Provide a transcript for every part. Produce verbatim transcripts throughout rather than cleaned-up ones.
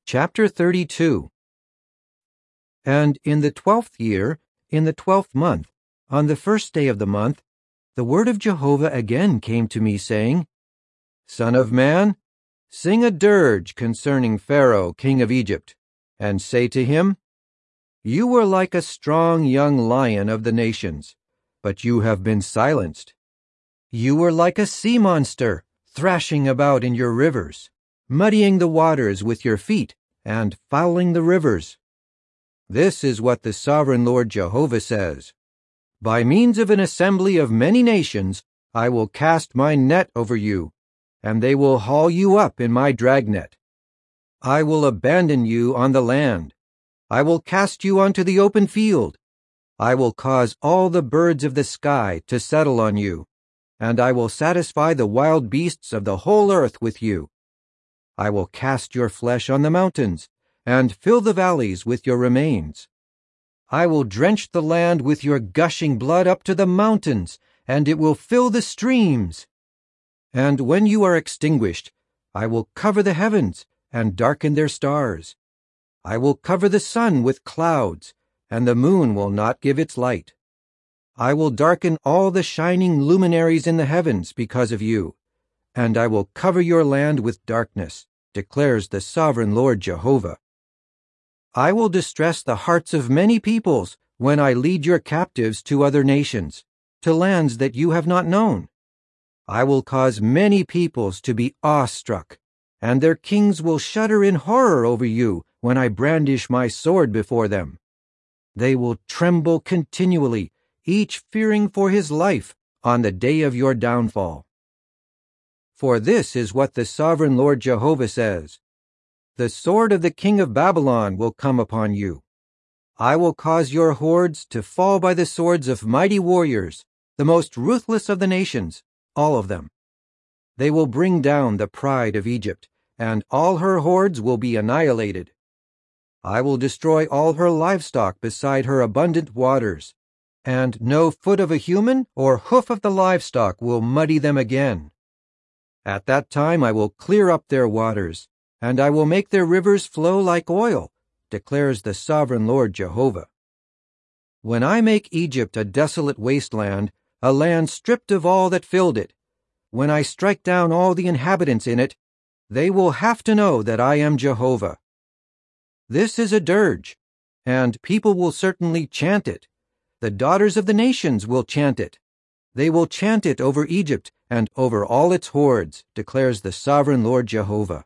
Chapter thirty-two. And in the twelfth year, in the twelfth month, on the first day of the month, the word of Jehovah again came to me, saying, Son of man, sing a dirge concerning Pharaoh, king of Egypt, and say to him, You were like a strong young lion of the nations, but you have been silenced. You were like a sea monster, thrashing about in your rivers, muddying the waters with your feet, and fouling the rivers. This is what the sovereign Lord Jehovah says. By means of an assembly of many nations, I will cast my net over you, and they will haul you up in my dragnet. I will abandon you on the land. I will cast you onto the open field. I will cause all the birds of the sky to settle on you, and I will satisfy the wild beasts of the whole earth with you. I will cast your flesh on the mountains, and fill the valleys with your remains. I will drench the land with your gushing blood up to the mountains, and it will fill the streams. And when you are extinguished, I will cover the heavens and darken their stars. I will cover the sun with clouds, and the moon will not give its light. I will darken all the shining luminaries in the heavens because of you, and I will cover your land with darkness, declares the sovereign Lord Jehovah. I will distress the hearts of many peoples when I lead your captives to other nations, to lands that you have not known. I will cause many peoples to be awestruck, and their kings will shudder in horror over you when I brandish my sword before them. They will tremble continually, each fearing for his life on the day of your downfall. For this is what the sovereign Lord Jehovah says. The sword of the king of Babylon will come upon you. I will cause your hordes to fall by the swords of mighty warriors, the most ruthless of the nations, all of them. They will bring down the pride of Egypt, and all her hordes will be annihilated. I will destroy all her livestock beside her abundant waters, and no foot of a human or hoof of the livestock will muddy them again. At that time I will clear up their waters, and I will make their rivers flow like oil, declares the sovereign Lord Jehovah. When I make Egypt a desolate wasteland, a land stripped of all that filled it, when I strike down all the inhabitants in it, they will have to know that I am Jehovah. This is a dirge, and people will certainly chant it. The daughters of the nations will chant it. They will chant it over Egypt and over all its hordes, declares the sovereign Lord Jehovah.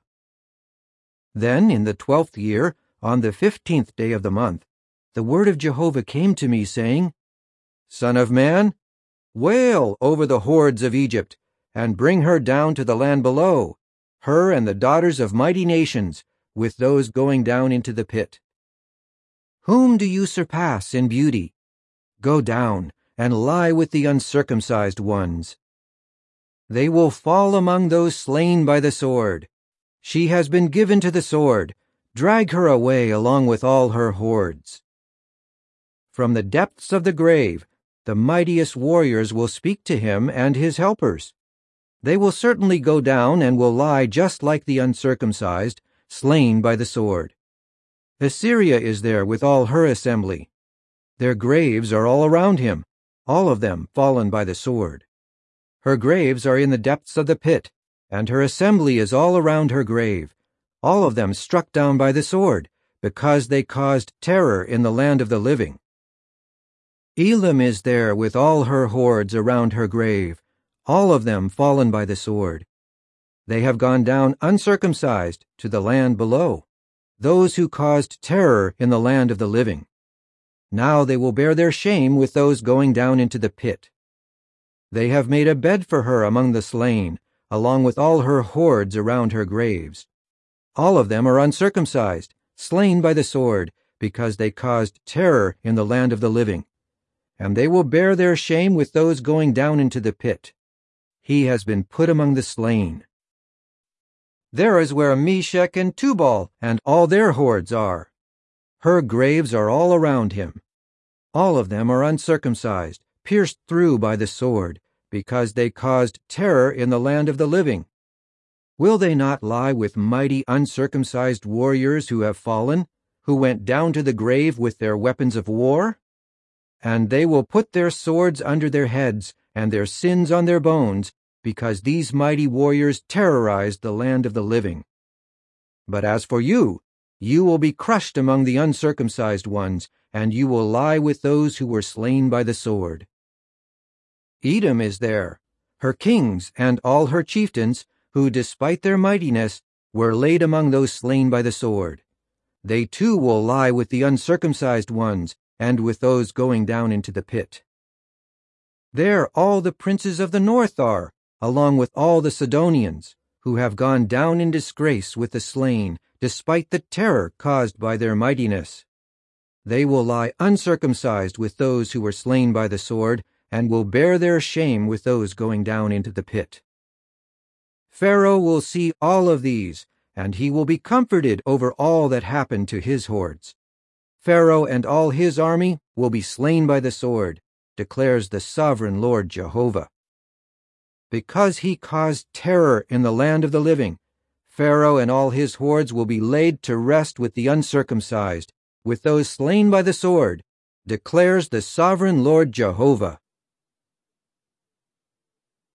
Then in the twelfth year, on the fifteenth day of the month, the word of Jehovah came to me, saying, Son of man, wail over the hordes of Egypt, and bring her down to the land below, her and the daughters of mighty nations, with those going down into the pit. Whom do you surpass in beauty? Go down and lie with the uncircumcised ones. They will fall among those slain by the sword. She has been given to the sword. Drag her away along with all her hordes. From the depths of the grave, the mightiest warriors will speak to him and his helpers. They will certainly go down and will lie just like the uncircumcised, slain by the sword. Assyria is there with all her assembly. Their graves are all around him, all of them fallen by the sword. Her graves are in the depths of the pit, and her assembly is all around her grave, all of them struck down by the sword, because they caused terror in the land of the living. Elam is there with all her hordes around her grave, all of them fallen by the sword. They have gone down uncircumcised to the land below, those who caused terror in the land of the living. Now they will bear their shame with those going down into the pit. They have made a bed for her among the slain, along with all her hordes around her graves. All of them are uncircumcised, slain by the sword, because they caused terror in the land of the living. And they will bear their shame with those going down into the pit. He has been put among the slain. There is where Meshech and Tubal and all their hordes are. Her graves are all around him. All of them are uncircumcised, pierced through by the sword, because they caused terror in the land of the living. Will they not lie with mighty uncircumcised warriors who have fallen, who went down to the grave with their weapons of war? And they will put their swords under their heads, and their sins on their bones, because these mighty warriors terrorized the land of the living. But as for you, you will be crushed among the uncircumcised ones, and you will lie with those who were slain by the sword. Edom is there, her kings and all her chieftains, who, despite their mightiness, were laid among those slain by the sword. They too will lie with the uncircumcised ones, and with those going down into the pit. There all the princes of the north are, along with all the Sidonians, who have gone down in disgrace with the slain, despite the terror caused by their mightiness. They will lie uncircumcised with those who were slain by the sword, and will bear their shame with those going down into the pit. Pharaoh will see all of these, and he will be comforted over all that happened to his hordes. Pharaoh and all his army will be slain by the sword, declares the sovereign Lord Jehovah. Because he caused terror in the land of the living, Pharaoh and all his hordes will be laid to rest with the uncircumcised, with those slain by the sword, declares the sovereign Lord Jehovah.